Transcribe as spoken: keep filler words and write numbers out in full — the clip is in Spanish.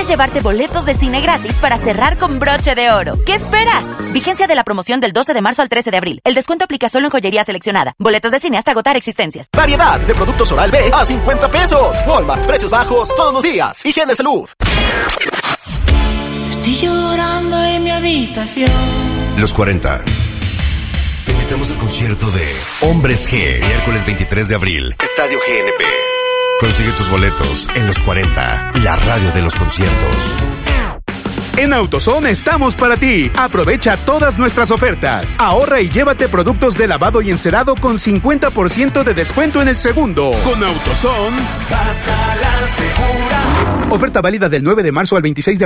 llevarte boletos de cine gratis para cerrar con broche de oro. ¿Qué esperas? Vigencia de la promoción del doce de marzo al trece de abril. El descuento aplica solo en joyería seleccionada. Boletos de cine hasta agotar existencias. Variedad de productos Oral-B a cincuenta pesos. Walmart, precios bajos todos los días. Higiene Salud. Estoy llorando en mi habitación. Los cuarenta. Te invitamos al concierto de Hombres G, miércoles veintitrés de abril, Estadio G N P. Consigue tus boletos en Los cuarenta, la radio de los conciertos. En AutoZone estamos para ti. Aprovecha todas nuestras ofertas. Ahorra y llévate productos de lavado y encerado con cincuenta por ciento de descuento en el segundo. Con AutoZone, vas a la segura. Oferta válida del nueve de marzo al veintiséis de abril.